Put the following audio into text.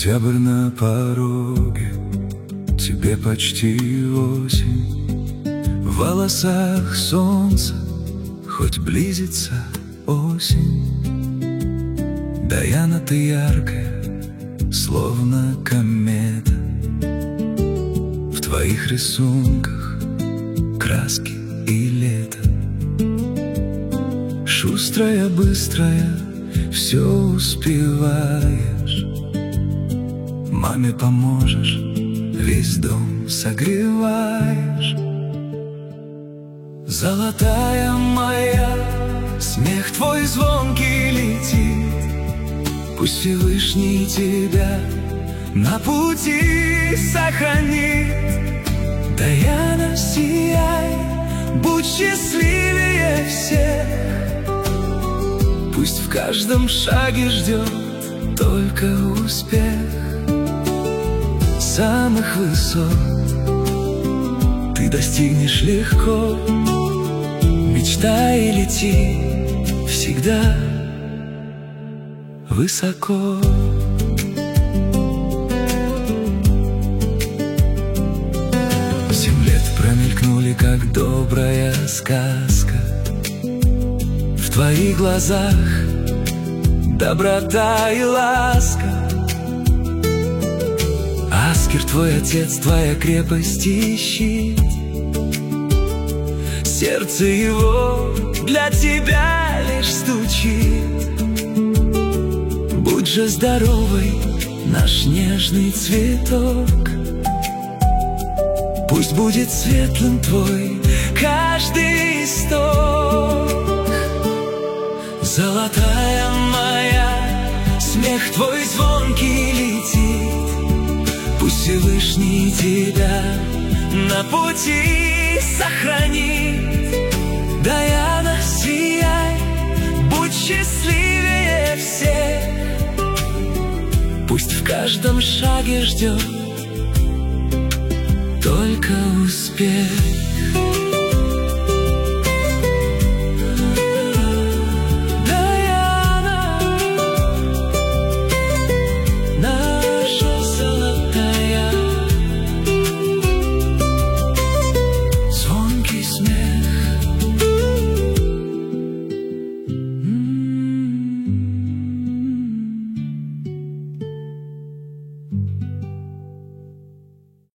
Сентябрь на пороге, тебе почти осень. В волосах солнце, хоть близится осень. Даяна, ты яркая, словно комета. В твоих рисунках краски и лето. Шустрая, быстрая, все успеваешь. Маме поможешь, весь дом согреваешь. Золотая моя, смех твой звонкий летит. Пусть Всевышний тебя на пути сохранит. Даяна, сияй, будь счастливее всех. Пусть в каждом шаге ждет только успех. Самых высот ты достигнешь легко. Мечтай и лети всегда высоко. Семь лет промелькнули, как добрая сказка. В твоих глазах доброта и ласка. Аскер твой отец, твоя крепость и щит. Сердце его для тебя лишь стучит. Будь же здоровой, наш нежный цветок. Пусть будет светлым твой каждый исток. Золотая моя, смех твой звонкий летит. Пусть Всевышний тебя на пути сохранит. Даяна, сияй, будь счастливее всех. Пусть в каждом шаге ждет только успех.